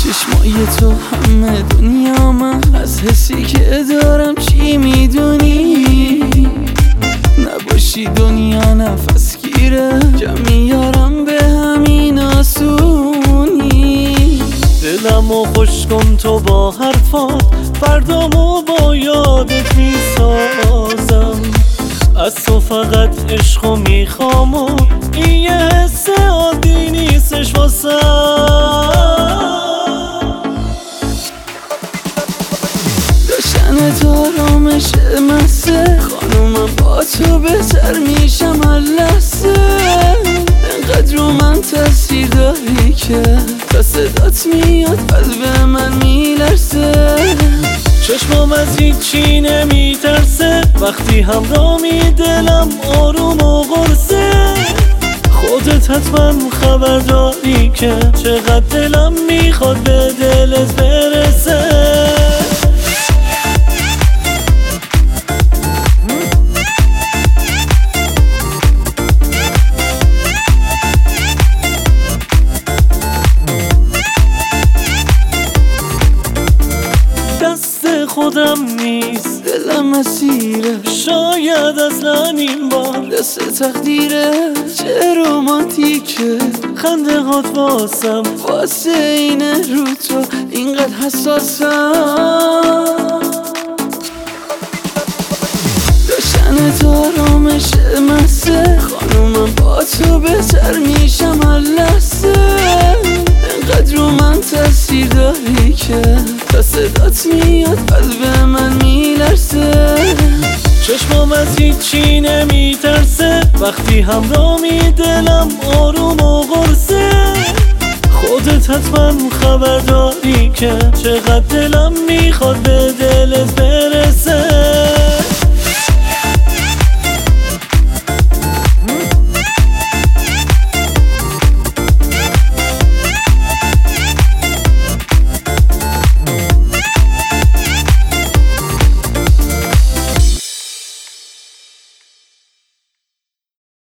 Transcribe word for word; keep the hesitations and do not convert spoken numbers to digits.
چشمای تو همه دنیا من، از حسی که دارم چی میدونی؟ نباشی دنیا نفس گیره، جمع میارم به همین آسونی. دلمو خوش کن تو با حرفات، فردامو با یادت میسازم. از تو فقط عشقو میخوام و این یه حس عادی نیستش واسم. داشتن تو آرامش مسه، خانومم با تو بهتر میشم هر لحظه. انقدر رو من تاثیر داری که تا صدات میاد قلب من میلرزه. چشمام از هیچی نمیترسه، وقتی همرامی دلم آروم و قرصه. خودت حتما خبر داری که چقدر دلم میخواد به دلت برسه. دست خودم نیست، دلم اسیره، شاید اصلا این بار دست تقدیره. چه رومانتیکه خنده هات واسم، واسه اینه رو تو اینقدر حساسم. داشتن تو آرامش مسه، خانومم با تو بهتر میشم هر لحظه. انقدر رو من تاثیر داری که تا صدات میاد قلب من میلرزه. چشمام از هیچی نمیترسه، وقتی همرامی دلم آروم و قرصه. خودت حتما خبر داری که چقدر دلم میخواد به